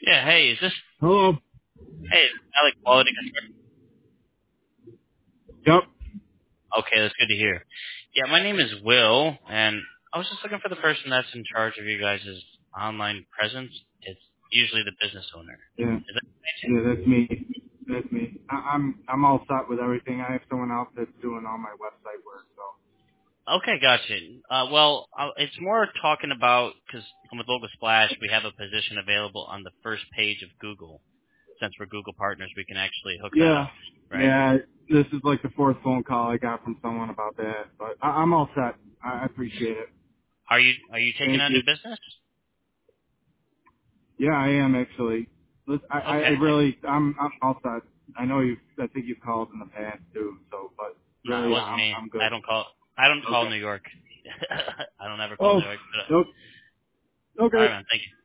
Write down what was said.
Yeah, hey, is this Hello. hey, Alec Quality Construction? Yep. Okay, that's good to hear. Yeah, my name is Will, and I was just looking for the person that's in charge of you guys' online presence. It's usually the business owner. Yeah. Is that Yeah, that's me. That's me. I'm all set with everything. I have someone else that's doing all my website work. So. okay, gotcha. Well, it's more talking about, because I'm with Local Splash, we have a position available on the first page of Google. Since we're Google partners, we can actually hook that Yeah. up, right? Yeah. This is like the fourth phone call I got from someone about that, but I'm all set. I appreciate it. Are you taking Thank on you. new business? Yeah, I am actually. I Okay. really, I'm all set. I know I think you've called in the past too. So, but No, it really, wasn't me. I'm good. I don't call Okay. New York. I don't ever call Oh. New York. Nope. All right, Okay. man. Thank you.